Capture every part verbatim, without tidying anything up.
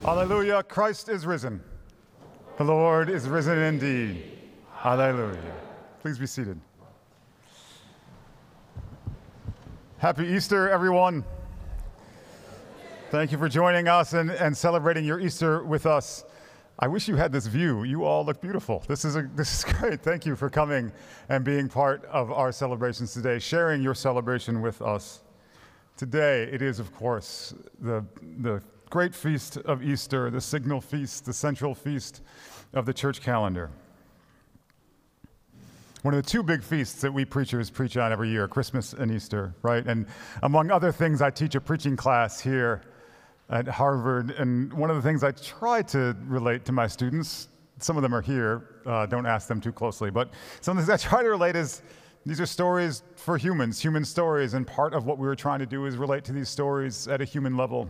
Hallelujah, Christ is risen. The Lord is risen indeed. Hallelujah. Please be seated. Happy Easter, everyone. Thank you for joining us and, and celebrating your Easter with us. I wish you had this view. You all look beautiful. This is, a, this is great. Thank you for coming and being part of our celebrations today, sharing your celebration with us. Today, it is, of course, the, the great feast of Easter, the signal feast, the central feast of the church calendar. One of the two big feasts that we preachers preach on every year, Christmas and Easter, right? And among other things, I teach a preaching class here at Harvard, and one of the things I try to relate to my students, some of them are here, uh, don't ask them too closely, but some of the things I try to relate is these are stories for humans, human stories, and part of what we were trying to do is relate to these stories at a human level.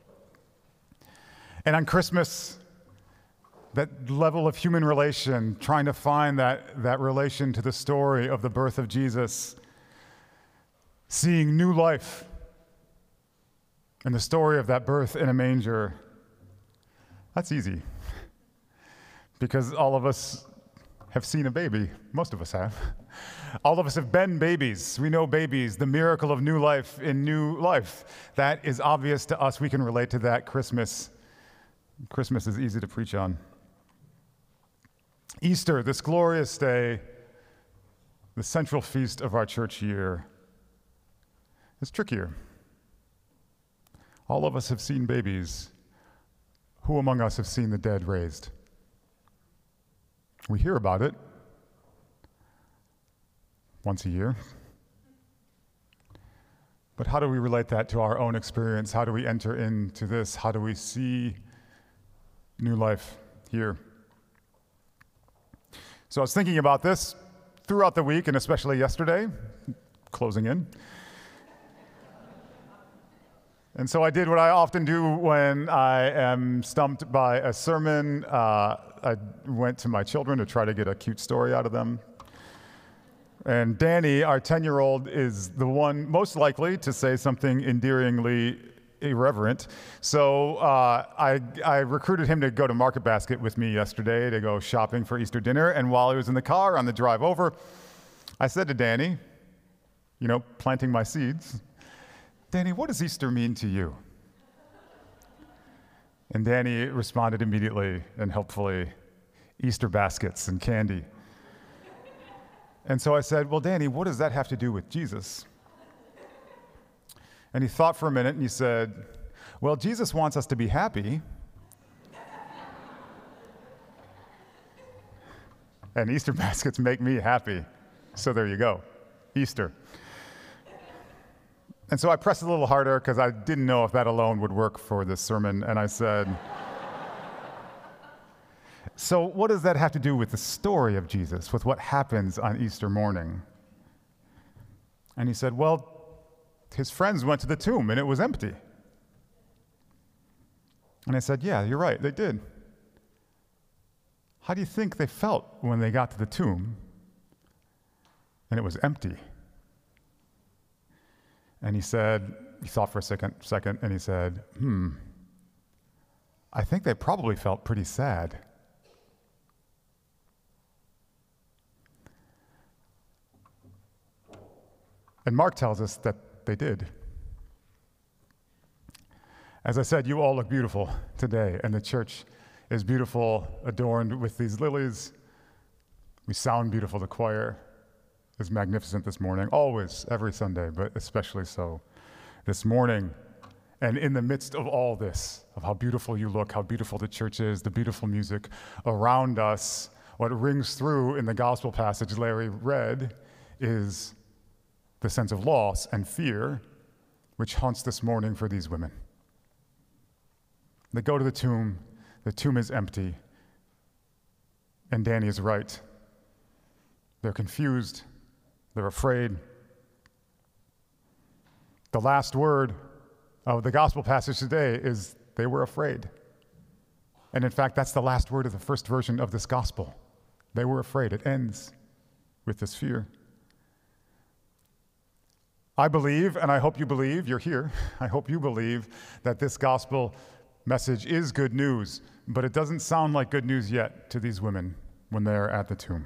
And on Christmas, that level of human relation, trying to find that, that relation to the story of the birth of Jesus, seeing new life and the story of that birth in a manger, that's easy. Because all of us have seen a baby. Most of us have. All of us have been babies. We know babies, the miracle of new life in new life. That is obvious to us. We can relate to that. Christmas. Christmas is easy to preach on. Easter, this glorious day, the central feast of our church year, is trickier. All of us have seen babies. Who among us have seen the dead raised? We hear about it once a year. But how do we relate that to our own experience? How do we enter into this? How do we see new life here? So I was thinking about this throughout the week, and especially yesterday, closing in. And so I did what I often do when I am stumped by a sermon. Uh, I went to my children to try to get a cute story out of them. And Danny, our ten-year-old, is the one most likely to say something endearingly irreverent. So uh, I, I recruited him to go to Market Basket with me yesterday to go shopping for Easter dinner. And while he was in the car on the drive over, I said to Danny, you know, planting my seeds, Danny, what does Easter mean to you? And Danny responded immediately and helpfully, Easter baskets and candy. And so I said, well, Danny, what does that have to do with Jesus? And he thought for a minute and he said, well, Jesus wants us to be happy. And Easter baskets make me happy. So there you go, Easter. And so I pressed a little harder because I didn't know if that alone would work for this sermon. And I said, so what does that have to do with the story of Jesus, with what happens on Easter morning? And he said, well, his friends went to the tomb and it was empty. And I said, yeah, you're right, they did. How do you think they felt when they got to the tomb and it was empty? And he said, he thought for a second, second, and he said, hmm, I think they probably felt pretty sad. And Mark tells us that they did. As I said, you all look beautiful today, and the church is beautiful, adorned with these lilies. We sound beautiful. The choir is magnificent this morning, always, every Sunday, but especially so this morning. And in the midst of all this, of how beautiful you look, how beautiful the church is, the beautiful music around us, what rings through in the gospel passage Larry read is the sense of loss and fear which haunts this morning for these women. They go to the tomb, the tomb is empty, and Danny is right. They're confused, they're afraid. The last word of the gospel passage today is they were afraid. And in fact, that's the last word of the first version of this gospel. They were afraid. It ends with this fear. I believe, and I hope you believe, you're here, I hope you believe that this gospel message is good news, but it doesn't sound like good news yet to these women when they're at the tomb.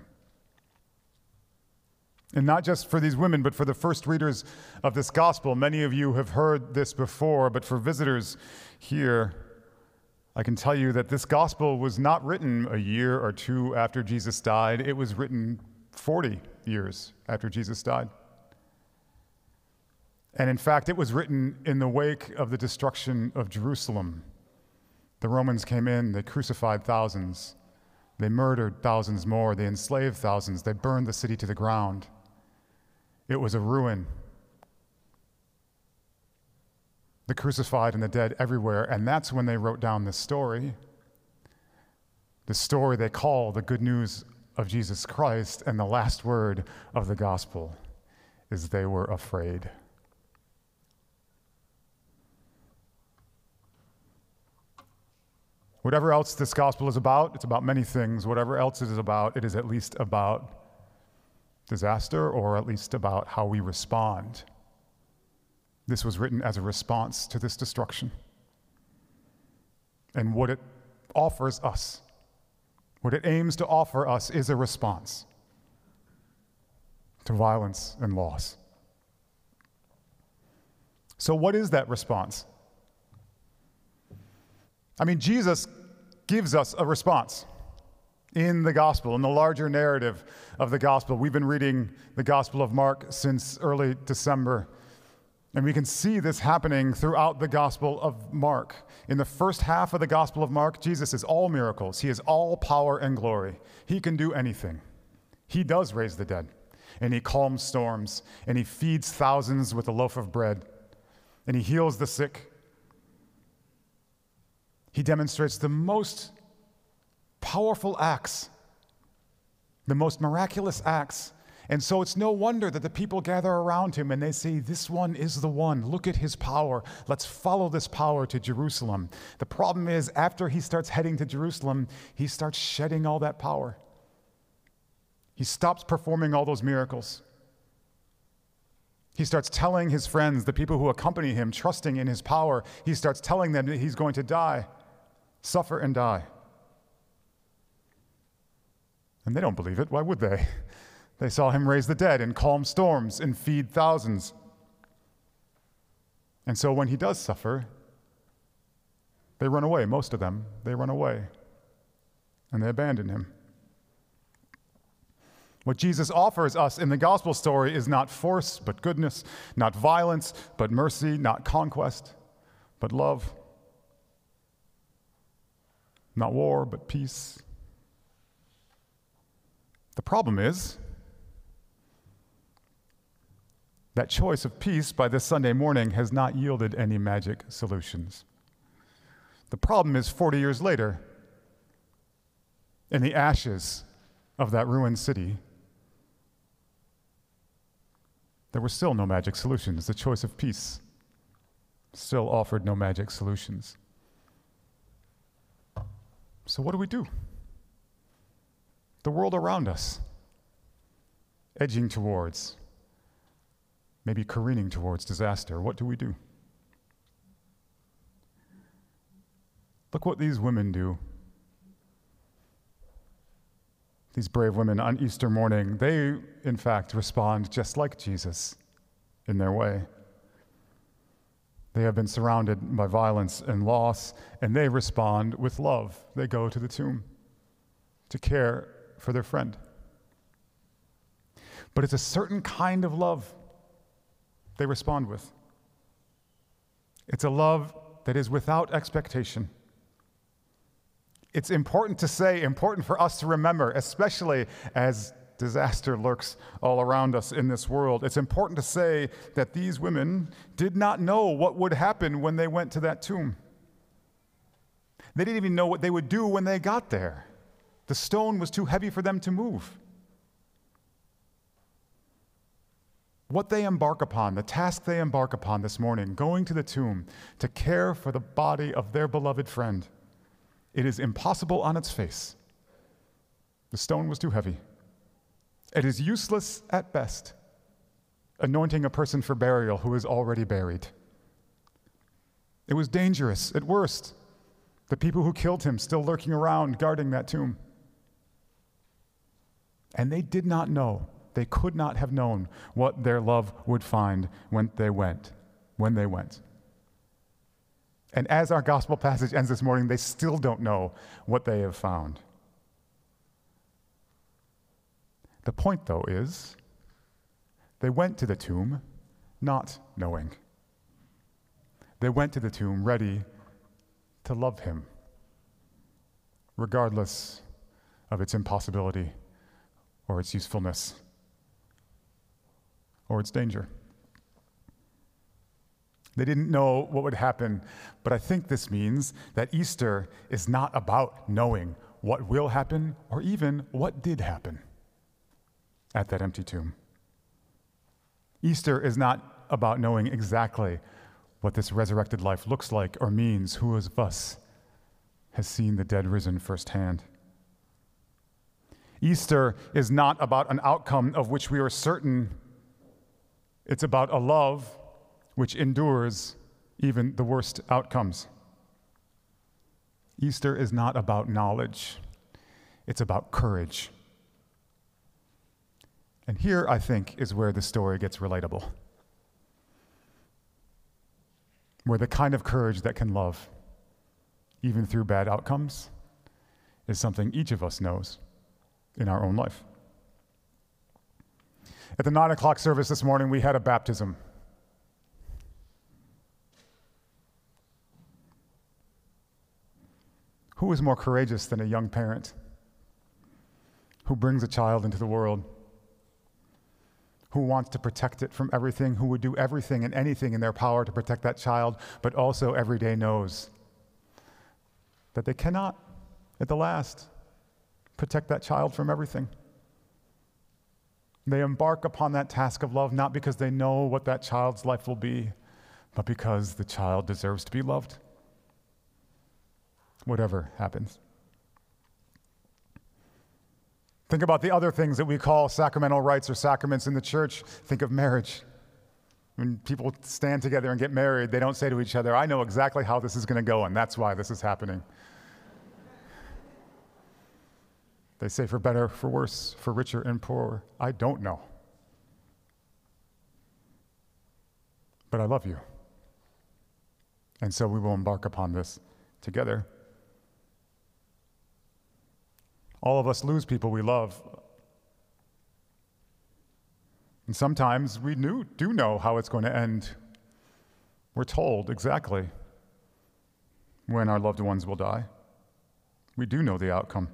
And not just for these women, but for the first readers of this gospel. Many of you have heard this before, but for visitors here, I can tell you that this gospel was not written a year or two after Jesus died. It was written forty years after Jesus died. And in fact, it was written in the wake of the destruction of Jerusalem. The Romans came in, they crucified thousands, they murdered thousands more, they enslaved thousands, they burned the city to the ground. It was a ruin. The crucified and the dead everywhere, and that's when they wrote down this story. The story they call the good news of Jesus Christ, and the last word of the gospel is they were afraid. Whatever else this gospel is about, it's about many things. Whatever else it is about, it is at least about disaster, or at least about how we respond. This was written as a response to this destruction. And what it offers us, what it aims to offer us, is a response to violence and loss. So what is that response? I mean, Jesus gives us a response in the gospel, in the larger narrative of the gospel. We've been reading the Gospel of Mark since early December, and we can see this happening throughout the Gospel of Mark. In the first half of the Gospel of Mark, Jesus is all miracles. He is all power and glory. He can do anything. He does raise the dead, and he calms storms, and he feeds thousands with a loaf of bread, and he heals the sick. He demonstrates the most powerful acts, the most miraculous acts. And so it's no wonder that the people gather around him and they say, this one is the one. Look at his power. Let's follow this power to Jerusalem. The problem is, after he starts heading to Jerusalem, he starts shedding all that power. He stops performing all those miracles. He starts telling his friends, the people who accompany him, trusting in his power, he starts telling them that he's going to die, suffer and die. And they don't believe it. Why would they? They saw him raise the dead and calm storms and feed thousands. And so when he does suffer, they run away, most of them. They run away, and they abandon him. What Jesus offers us in the gospel story is not force, but goodness, not violence, but mercy, not conquest, but love, not war, but peace. The problem is that choice of peace by this Sunday morning has not yielded any magic solutions. The problem is forty years later, in the ashes of that ruined city, there were still no magic solutions. The choice of peace still offered no magic solutions. So what do we do? The world around us, edging towards, maybe careening towards disaster. What do we do? Look what these women do. These brave women on Easter morning, they, in fact, respond just like Jesus in their way. They have been surrounded by violence and loss, and they respond with love. They go to the tomb to care for their friend. But it's a certain kind of love they respond with. It's a love that is without expectation. It's important to say, important for us to remember, especially as disaster lurks all around us in this world. It's important to say that these women did not know what would happen when they went to that tomb. They didn't even know what they would do when they got there. The stone was too heavy for them to move. What they embark upon, the task they embark upon this morning, going to the tomb to care for the body of their beloved friend, it is impossible on its face. The stone was too heavy. It is useless at best, anointing a person for burial who is already buried. It was dangerous at worst, The people who killed him still lurking around, guarding that tomb. And they did not know, they could not have known what their love would find when they went, when they went. And as our gospel passage ends this morning, they still don't know what they have found. The point, though, is they went to the tomb not knowing. They went to the tomb ready to love him, regardless of its impossibility or its usefulness or its danger. They didn't know what would happen, but I think this means that Easter is not about knowing what will happen or even what did happen at that empty tomb. Easter is not about knowing exactly what this resurrected life looks like or means. Who of us has seen the dead risen firsthand? Easter is not about an outcome of which we are certain. It's about a love which endures even the worst outcomes. Easter is not about knowledge. It's about courage. And here, I think, is where the story gets relatable. Where the kind of courage that can love, even through bad outcomes, is something each of us knows in our own life. At the nine o'clock service this morning, we had a baptism. Who is more courageous than a young parent who brings a child into the world, who wants to protect it from everything, who would do everything and anything in their power to protect that child, but also every day knows that they cannot, at the last, protect that child from everything. They embark upon that task of love not because they know what that child's life will be, but because the child deserves to be loved, whatever happens. Think about the other things that we call sacramental rites or sacraments in the church. Think of marriage. When people stand together and get married, they don't say to each other, I know exactly how this is going to go, and that's why this is happening. They say for better, for worse, for richer and poorer. I don't know. But I love you. And so we will embark upon this together. All of us lose people we love. And sometimes we knew, do know how it's going to end. We're told exactly when our loved ones will die. We do know the outcome.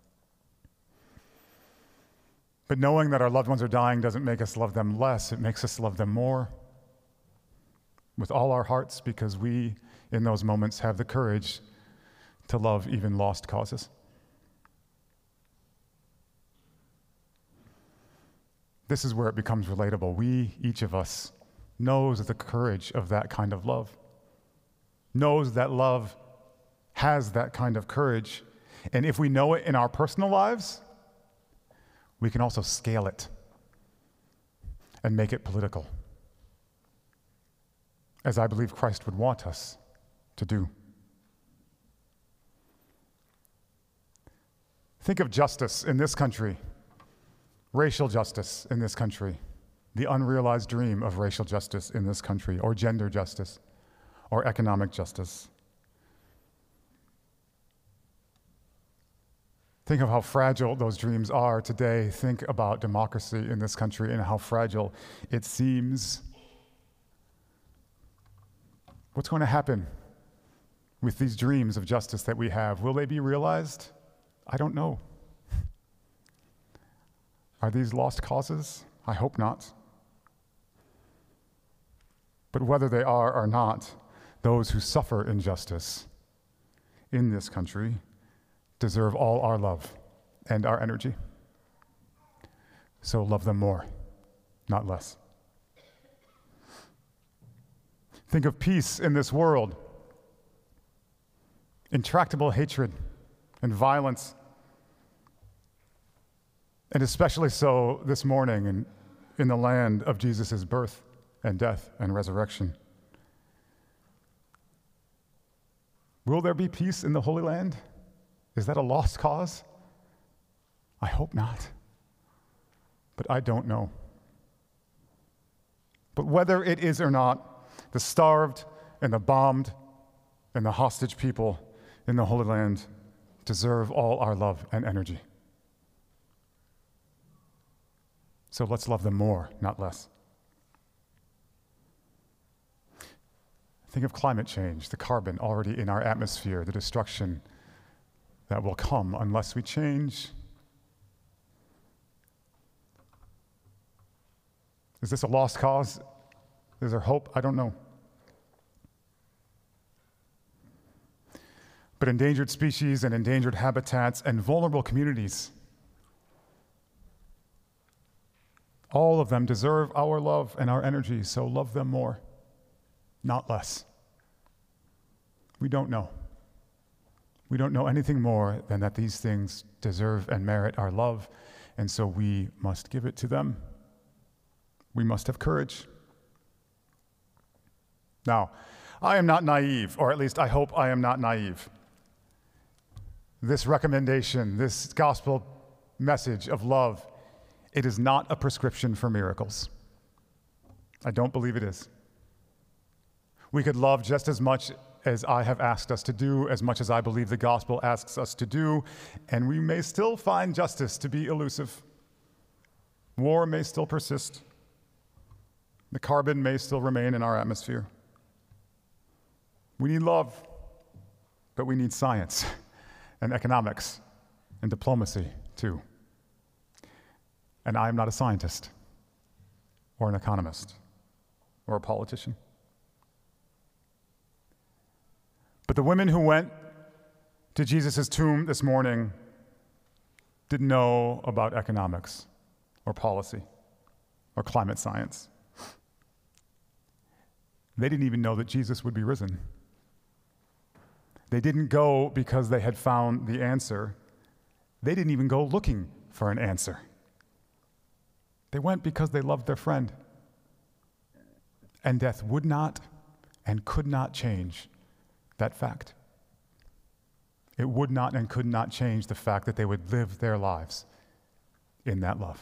But knowing that our loved ones are dying doesn't make us love them less. It makes us love them more with all our hearts, because we, in those moments, have the courage to love even lost causes. This is where it becomes relatable. We, each of us, knows the courage of that kind of love, knows that love has that kind of courage. And if we know it in our personal lives, we can also scale it and make it political, as I believe Christ would want us to do. Think of justice in this country, racial justice in this country, the unrealized dream of racial justice in this country, or gender justice, or economic justice. Think of how fragile those dreams are today. Think about democracy in this country and how fragile it seems. What's going to happen with these dreams of justice that we have? Will they be realized? I don't know. Are these lost causes? I hope not. But whether they are or not, those who suffer injustice in this country deserve all our love and our energy. So love them more, not less. Think of peace in this world. Intractable hatred and violence, and especially so this morning in, in the land of Jesus' birth and death and resurrection. Will there be peace in the Holy Land? Is that a lost cause? I hope not. But I don't know. But whether it is or not, the starved and the bombed and the hostage people in the Holy Land deserve all our love and energy. So let's love them more, not less. Think of climate change, the carbon already in our atmosphere, the destruction that will come unless we change. Is this a lost cause? Is there hope? I don't know. But endangered species and endangered habitats and vulnerable communities, all of them deserve our love and our energy, so love them more, not less. We don't know. We don't know anything more than that these things deserve and merit our love, and so we must give it to them. We must have courage. Now, I am not naive, or at least I hope I am not naive. This recommendation, this gospel message of love, it is not a prescription for miracles. I don't believe it is. We could love just as much as I have asked us to do, as much as I believe the gospel asks us to do, and we may still find justice to be elusive. War may still persist. The carbon may still remain in our atmosphere. We need love, but we need science and economics and diplomacy too. And I am not a scientist or an economist or a politician. But the women who went to Jesus' tomb this morning didn't know about economics or policy or climate science. They didn't even know that Jesus would be risen. They didn't go because they had found the answer. They didn't even go looking for an answer. They went because they loved their friend. And death would not and could not change that fact. It would not and could not change the fact that they would live their lives in that love.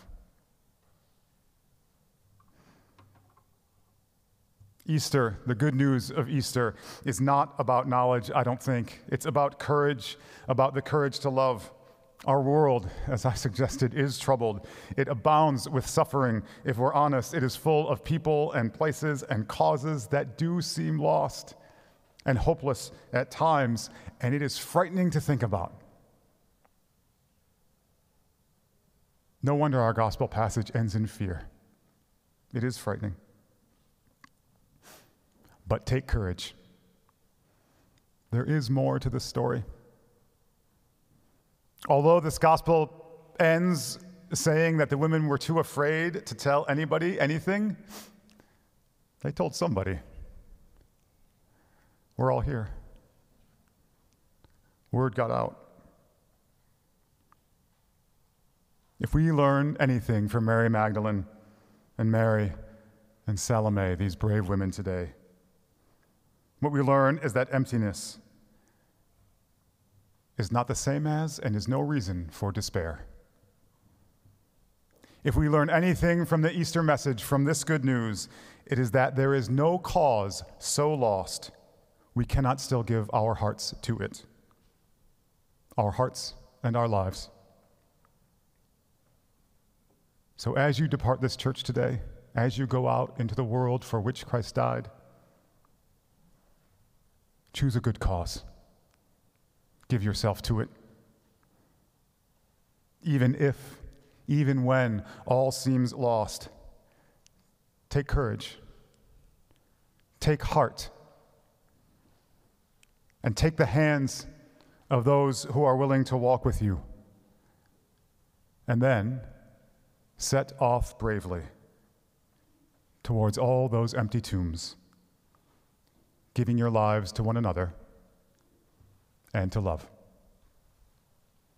Easter, the good news of Easter, is not about knowledge, I don't think. It's about courage, about the courage to love. Our world, as I suggested, is troubled. It abounds with suffering. If we're honest, it is full of people and places and causes that do seem lost and hopeless at times, and it is frightening to think about. No wonder our gospel passage ends in fear. It is frightening. But take courage. There is more to this story. Although this gospel ends saying that the women were too afraid to tell anybody anything, they told somebody. We're all here. Word got out. If we learn anything from Mary Magdalene and Mary and Salome, these brave women today, what we learn is that emptiness is not the same as and is no reason for despair. If we learn anything from the Easter message, from this good news, it is that there is no cause so lost we cannot still give our hearts to it. Our hearts and our lives. So as you depart this church today, as you go out into the world for which Christ died, choose a good cause. Give yourself to it. Even if, even when all seems lost, take courage. Take heart. And take the hands of those who are willing to walk with you. And then set off bravely towards all those empty tombs, giving your lives to one another and to love.